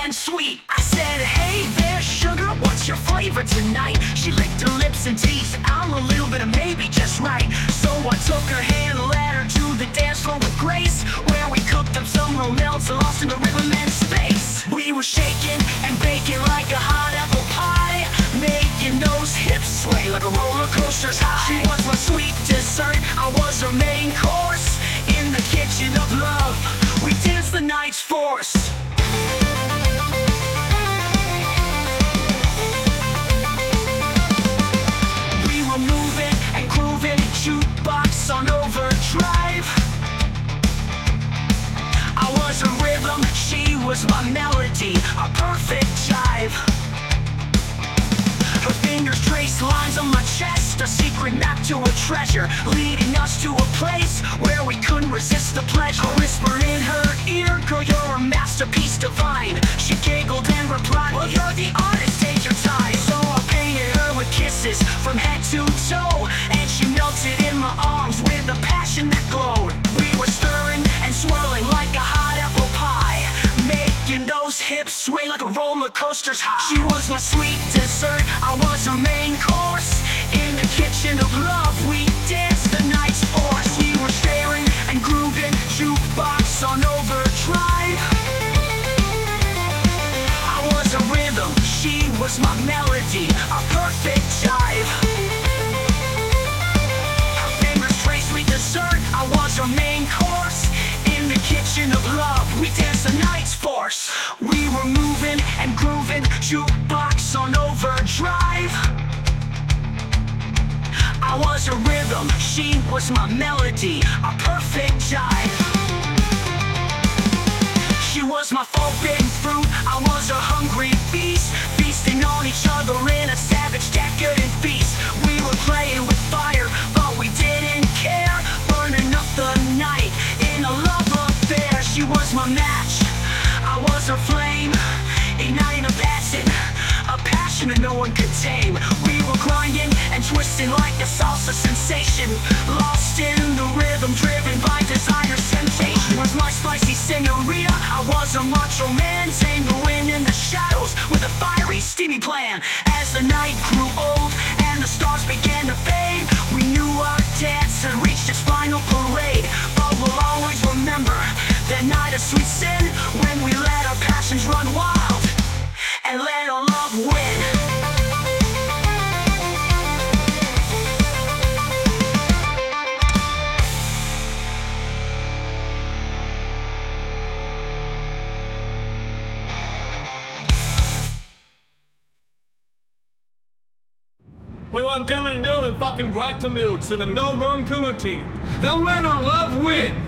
and sweet. I said, hey there, sugar, what's your flavor tonight? She licked her lips and teeth, I'm a little bit of maybe just right. So I took her hand and led her to the dance floor with grace, where we cooked up some romance lost in the rhythm space. We were shaking and baking like a hot apple pie, making those hips sway like a roller coaster's high. She was my sweet dessert, I was her main course. In the kitchen of love, we danced the night's force. We were moving and grooving, jukebox on overdrive. I was her rhythm, she was my melody, a perfect jive. Her fingers traced lines on my chest, a secret map to a treasure, leading us to a place where we couldn't resist the pleasure. A whisper in her ear, girl, you're a masterpiece divine. She giggled and replied, well, you're the artist, take your time. So I painted her with kisses from head to toe, and she melted in my arms with a passion that glowed. We were stirring and swirling like a hot apple pie, making those hips sway like a roller coaster's high. She was my sweet dessert, I was her main course. In the kitchen of love, we danced the night's force. We were sharing and grooving, jukebox on overdrive. I was a rhythm, she was my melody, a perfect jive. Her fingers traced sweet dessert, I was her main course. In the kitchen of love, we danced the night's force. We were moving and grooving, jukebox on overdrive. I was her rhythm, she was my melody, a perfect jive. She was my forbidden fruit, I was her hungry beast, feasting on each other in a savage decadent feast. We were playing with fire, but we didn't care, burning up the night in a love affair. She was my match, I was her flame, igniting a passion that no one could tame. We were grinding and twisting like a salsa sensation, lost in the rhythm, driven by desire's temptation. She was my spicy senorita, I was a macho man, tame the wind in the shadows with a fiery, steamy plan. As the night grew old and the stars began to fade, we knew our dance had reached its final parade. But we'll always remember that night of sweet sin, when we let our passions run wild and let our love win. We want them and no and fucking right to mill to the no vulnerability. They'll let our love win.